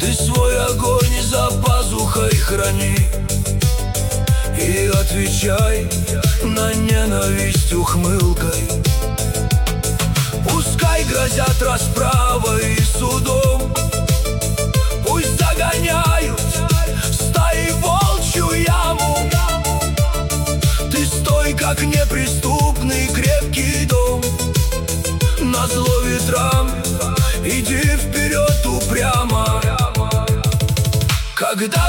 Ты свой огонь за пазухой храни и отвечай на ненависть ухмылкой. Пускай грозят расправой и судом, пусть загоняют стаи в волчью яму. Ты стой, как неприступный крепкий дом, назло ветрам иди вперед упрямо. Когда